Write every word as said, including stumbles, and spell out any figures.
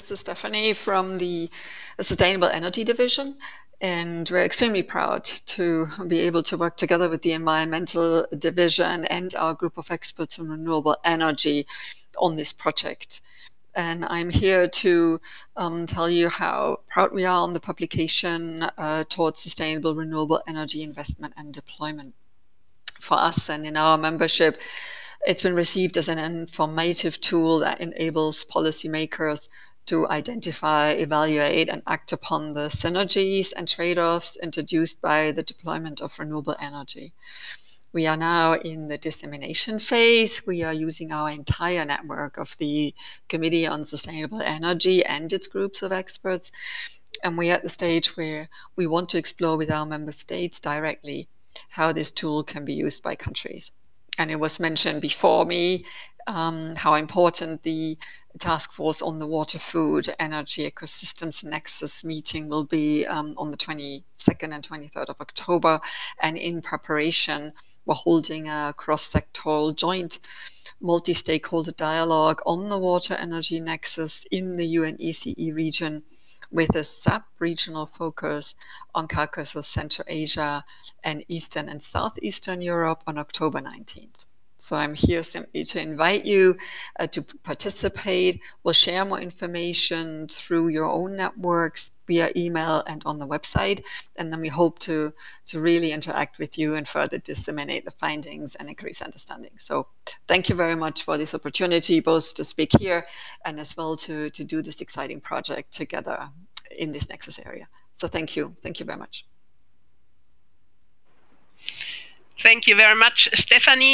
this is Stephanie from the Sustainable Energy Division, and we're extremely proud to be able to work together with the Environmental Division and our group of experts in renewable energy on this project. And I'm here to um, tell you how proud we are on the publication uh, towards sustainable renewable energy investment and deployment. For us and in our membership, it's been received as an informative tool that enables policymakers to identify, evaluate, and act upon the synergies and trade-offs introduced by the deployment of renewable energy. We are now in the dissemination phase. We are using our entire network of the Committee on Sustainable Energy and its groups of experts. And we're at the stage where we want to explore with our member states directly how this tool can be used by countries. And it was mentioned before me um, how important the Task Force on the Water, Food, Energy Ecosystems Nexus meeting will be um, on the twenty-second and twenty-third of October. And in preparation, we're holding a cross-sectoral joint multi-stakeholder dialogue on the water energy nexus in the U N E C E region with a sub-regional focus on Caucasus, Central Asia, and Eastern and Southeastern Europe on October nineteenth. So I'm here simply to invite you uh, to participate. We'll share more information through your own networks via email and on the website. And then we hope to, to really interact with you and further disseminate the findings and increase understanding. So thank you very much for this opportunity, both to speak here and as well to, to do this exciting project together in this Nexus area. So thank you. Thank you very much. Thank you very much, Stephanie.